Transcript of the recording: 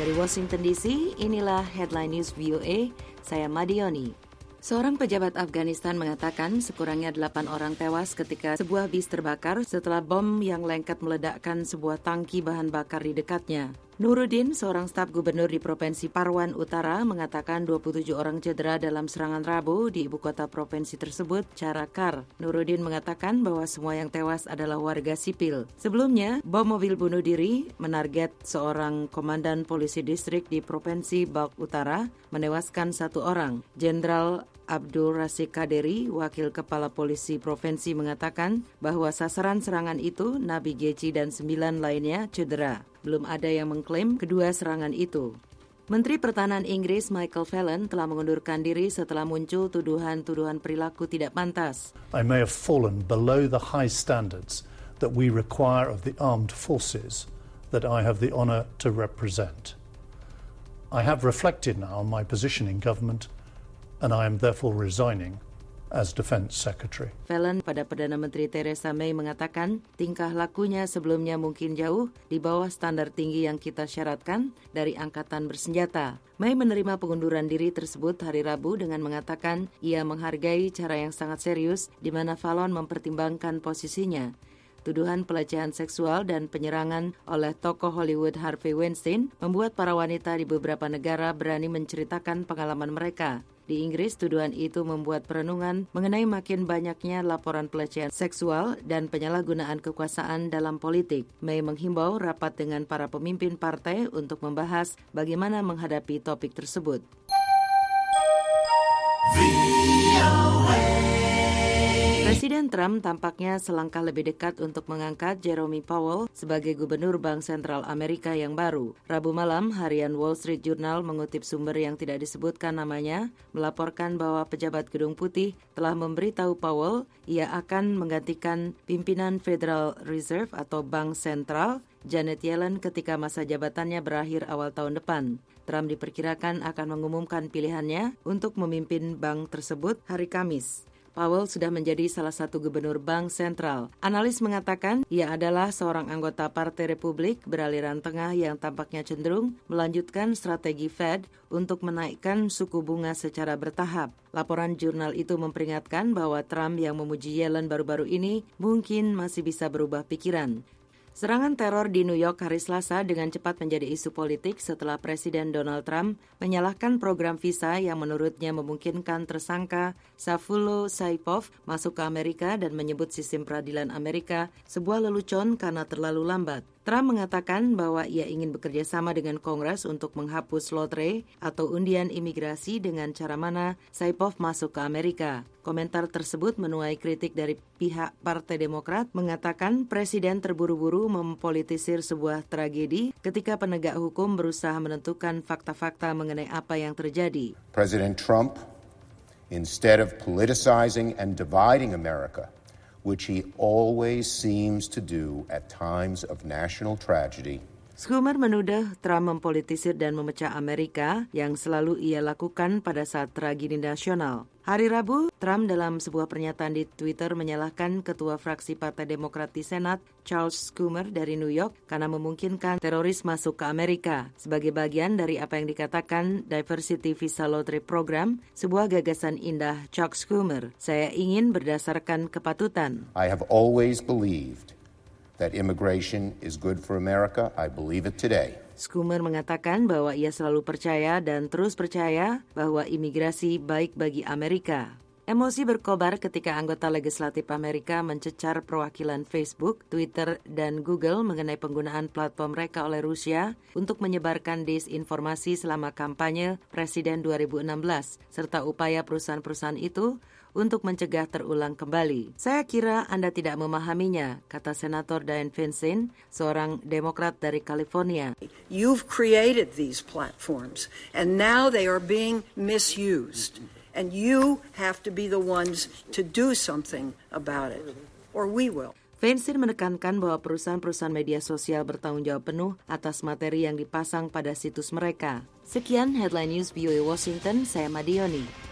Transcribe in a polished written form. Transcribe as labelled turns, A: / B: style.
A: Dari Washington DC, inilah Headline News VOA, saya Madioni. Seorang pejabat Afghanistan mengatakan sekurangnya 8 orang tewas ketika sebuah bis terbakar setelah bom yang lengket meledakkan sebuah tangki bahan bakar di dekatnya. Nuruddin, seorang staf gubernur di Provinsi Parwan Utara, mengatakan 27 orang cedera dalam serangan Rabu di ibu kota provinsi tersebut, Charakar. Nuruddin mengatakan bahwa semua yang tewas adalah warga sipil. Sebelumnya, bom mobil bunuh diri menarget seorang komandan polisi distrik di Provinsi Balkh Utara, menewaskan 1 orang. Jenderal Abdul Rasik Kaderi, wakil kepala polisi provinsi, mengatakan bahwa sasaran serangan itu Nabi Geci dan 9 lainnya cedera. Belum ada yang mengklaim kedua serangan itu. Menteri Pertahanan Inggris Michael Fallon telah mengundurkan diri setelah muncul tuduhan-tuduhan perilaku tidak pantas.
B: I may have fallen below the high standards that we require of the armed forces that I have the honor to represent. I have reflected now on my position in government and I am therefore resigning as Defense Secretary.
A: Fallon pada Perdana Menteri Theresa May mengatakan tingkah lakunya sebelumnya mungkin jauh di bawah standar tinggi yang kita syaratkan dari angkatan bersenjata. May menerima pengunduran diri tersebut hari Rabu dengan mengatakan ia menghargai cara yang sangat serius di mana Fallon mempertimbangkan posisinya. Tuduhan pelecehan seksual dan penyerangan oleh tokoh Hollywood Harvey Weinstein membuat para wanita di beberapa negara berani menceritakan pengalaman mereka. Di Inggris, tuduhan itu membuat perenungan mengenai makin banyaknya laporan pelecehan seksual dan penyalahgunaan kekuasaan dalam politik. May menghimbau rapat dengan para pemimpin partai untuk membahas bagaimana menghadapi topik tersebut. Presiden Trump tampaknya selangkah lebih dekat untuk mengangkat Jerome Powell sebagai gubernur Bank Sentral Amerika yang baru. Rabu malam, harian Wall Street Journal mengutip sumber yang tidak disebutkan namanya, melaporkan bahwa pejabat Gedung Putih telah memberitahu Powell ia akan menggantikan pimpinan Federal Reserve atau Bank Sentral, Janet Yellen, ketika masa jabatannya berakhir awal tahun depan. Trump diperkirakan akan mengumumkan pilihannya untuk memimpin bank tersebut hari Kamis. Powell sudah menjadi salah satu gubernur bank sentral. Analis mengatakan ia adalah seorang anggota Partai Republik beraliran tengah yang tampaknya cenderung melanjutkan strategi Fed untuk menaikkan suku bunga secara bertahap. Laporan jurnal itu memperingatkan bahwa Trump yang memuji Yellen baru-baru ini mungkin masih bisa berubah pikiran. Serangan teror di New York hari Selasa dengan cepat menjadi isu politik setelah Presiden Donald Trump menyalahkan program visa yang menurutnya memungkinkan tersangka Sayfullah Saipov masuk ke Amerika dan menyebut sistem peradilan Amerika sebuah lelucon karena terlalu lambat. Trump mengatakan bahwa ia ingin bekerja sama dengan Kongres untuk menghapus lotre atau undian imigrasi dengan cara mana Saipov masuk ke Amerika. Komentar tersebut menuai kritik dari pihak Partai Demokrat mengatakan Presiden terburu-buru mempolitisir sebuah tragedi ketika penegak hukum berusaha menentukan fakta-fakta mengenai apa yang terjadi.
C: President Trump, instead of politicizing and dividing America, which he always seems to do at times of national tragedy.
A: Schumer menuduh Trump mempolitisir dan memecah Amerika yang selalu ia lakukan pada saat tragedi nasional. Hari Rabu, Trump dalam sebuah pernyataan di Twitter menyalahkan Ketua Fraksi Partai Demokrat di Senat, Charles Schumer dari New York, karena memungkinkan teroris masuk ke Amerika. Sebagai bagian dari apa yang dikatakan Diversity Visa Lottery Program, sebuah gagasan indah Chuck Schumer. Saya ingin berdasarkan kepatutan.
C: I have always believed that immigration is good for America. I believe it today.
A: Schumer mengatakan bahwa ia selalu percaya dan terus percaya bahwa imigrasi baik bagi Amerika. Emosi berkobar ketika anggota legislatif Amerika mencecar perwakilan Facebook, Twitter, dan Google mengenai penggunaan platform mereka oleh Rusia untuk menyebarkan disinformasi selama kampanye Presiden 2016, serta upaya perusahaan-perusahaan itu untuk mencegah terulang kembali. Saya kira Anda tidak memahaminya, kata Senator Dianne Feinstein, seorang Demokrat dari California.
D: You've created these platforms, and now they are being misused. And you have to be the ones to do something about it, or we will.
A: Feinstein menekankan bahwa perusahaan-perusahaan media sosial bertanggung jawab penuh atas materi yang dipasang pada situs mereka. Sekian Headline News VOA Washington, saya Madioni.